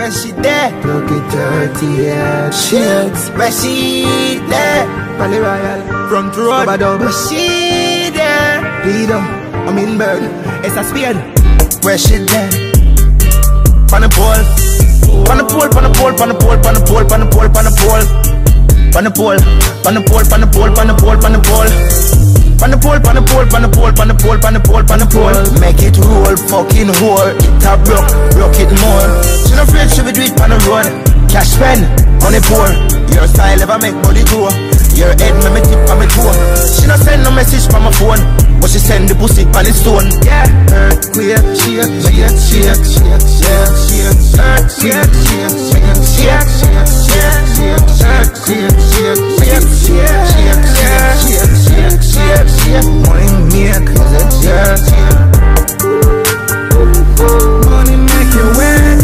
where she there? Look at 38 Shit, where she there? Pally Royal, Front road, where she there? Leader, I'm in bird. It's a speed. Where she there? On the pole. On the pole, on the pole, on the pole, on the pole, on the pole, on the pole. On the pole, on the pole, on the pole, on the pole, on the pole. On the pole, on the pole, on the pole, on the pole, on the pole, on the pole. Make it roll, fucking whore. It a broke it more. She no afraid she will do it on the road. Cash spend, money poor. Your style ever make body grow. Your head me tip on my toe. She no send no message from my phone, but she send the pussy on the stone. Yeah, Earthquake, shake, shake, shake, shake, shake, shake, shake, shake, shake, shake, shake, shake, shake, shake, money make is a jerk. Money make you wet.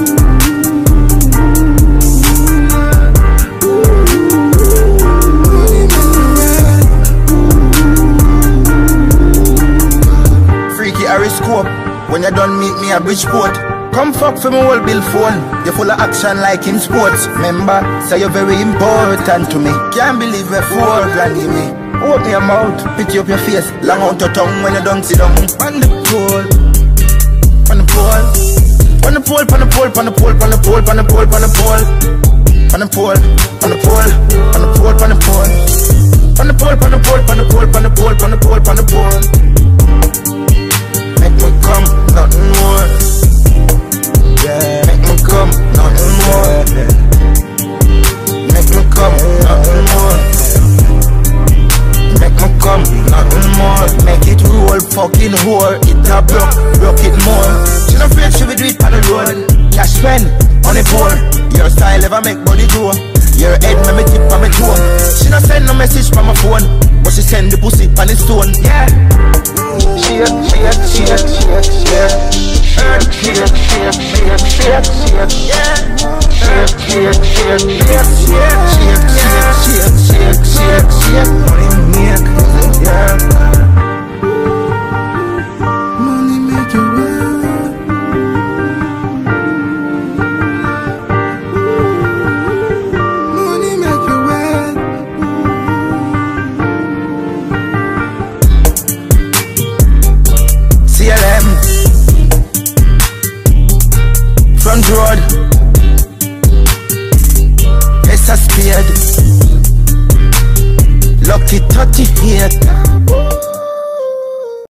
Scope. When you done meet me at Bridgeport, come fuck for my whole bill phone. You're full of action like in sports. Remember, say you're very important to me. Can't believe we're 4 grand in me. Open your mouth, pity up your face, long out your tongue when you don't sit down. On the pole, on the pole, on the pole, on the pole, on the pole, on the pole, on the pole, on the pole, on the pole, on the pole, on the pole, on the pole, on the pole, on the pole, on the pole, on the pole, on the pole, on the pole. Make me come, nothing more. Yeah. Make me come, nothing more. Make me come, nothing more. Make me come, nothing more. Make it roll, fucking whore. It a broke it more. She no afraid she will do it on the road. Cash spend, on the poor. Your style ever make body grow. Your head me tip on my toe. She no send no message from my phone, but she send the pussy on the stone. Yeah. Shake, shake, shake, shake, shake. Shake, shake, shake, shake, shake, shake. Yeah. Shake, shake, shake, shake, shake, shake, shake, shake, shake. Money make you yeah. Money make you well. Money make you well. CLM Front road. It's a speed. Lucky 38.